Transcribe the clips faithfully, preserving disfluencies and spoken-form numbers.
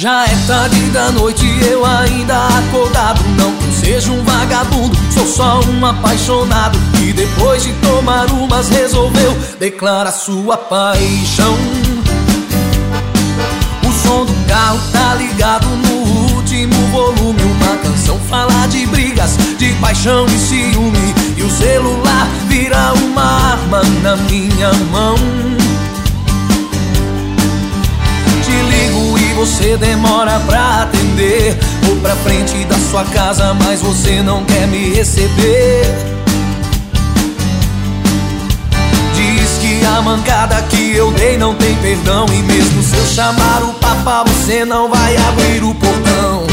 Já é tarde da noite e eu ainda acordado. Não que eu seja um vagabundo, sou só um apaixonado que depois de tomar umas resolveu declarar sua paixão. O som do carro tá ligado no último volume. Uma canção fala de brigas, de paixão e ciúme, e o celular vira uma arma na minha mão. Te ligo e você demora pra atender. Vou pra frente da sua casa, mas você não quer me receber. Diz que a mancada que eu dei não tem perdão, e mesmo se eu chamar o papá, você não vai abrir o portão.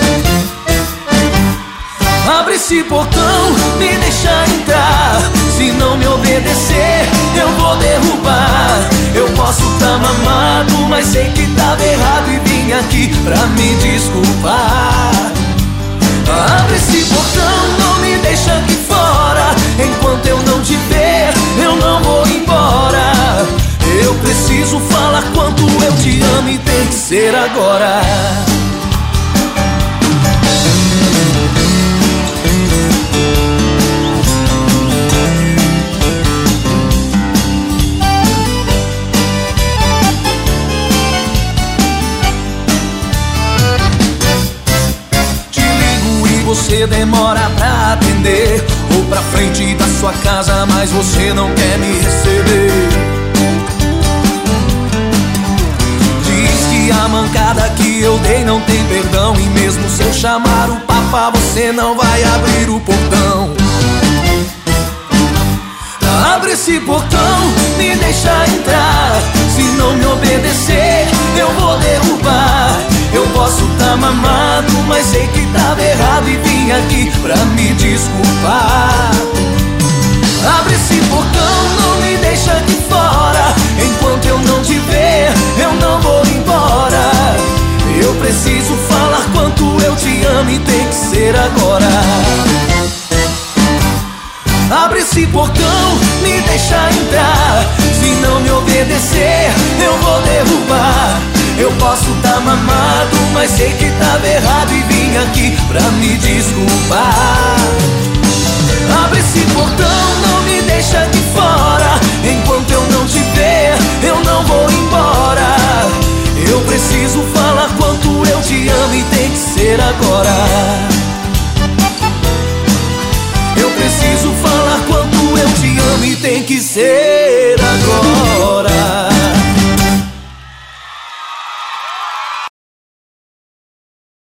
Abre esse portão, me deixa entrar. Se não me obedecer, eu vou derrubar. Eu posso tá mamado, mas sei que tava errado e vim aqui pra me desculpar. Abre esse portão, não me deixa aqui fora. Enquanto eu não te ver, eu não vou embora. Eu preciso falar quanto eu te amo e tem que ser agora. Você demora pra atender. Vou pra frente da sua casa, mas você não quer me receber. Diz que a mancada que eu dei não tem perdão, e mesmo se eu chamar o papá, você não vai abrir o portão. Abre esse portão, me deixa entrar. Se não me obedecer, eu vou derrubar. Eu posso tá mamado, mas sei que tava errado e vim aqui pra me desculpar. Abre esse portão, não me deixa aqui fora. Enquanto eu não te ver, eu não vou embora. Eu preciso falar quanto eu te amo e tem que ser agora. Abre esse portão, me deixa entrar. Se não me obedecer, eu vou derrubar. Eu posso tá mamado, mas sei que tava errado e vim aqui pra me desculpar. Abre esse portão, não me deixa aqui fora. Enquanto eu não te ver, eu não vou embora. Eu preciso falar quanto eu te amo e tem que ser agora. Eu preciso falar quanto eu te amo e tem que ser